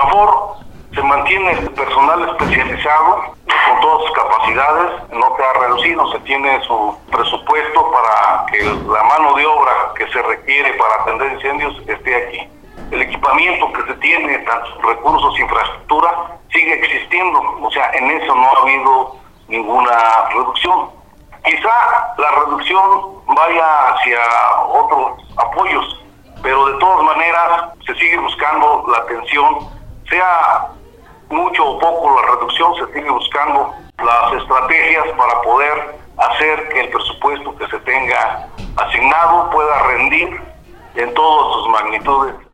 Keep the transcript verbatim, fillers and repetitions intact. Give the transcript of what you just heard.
Confort se mantiene el personal especializado con todas sus capacidades, no se ha reducido, se tiene su presupuesto para que la mano de obra que se requiere para atender incendios esté aquí. El equipamiento que se tiene, tanto recursos, infraestructura, sigue existiendo, o sea, en eso no ha habido ninguna reducción. Quizá la reducción vaya hacia otros apoyos, pero de todas maneras se sigue buscando la atención, sea mucho o poco la reducción, se sigue buscando las estrategias para poder hacer que el presupuesto que se tenga asignado pueda rendir en todas sus magnitudes.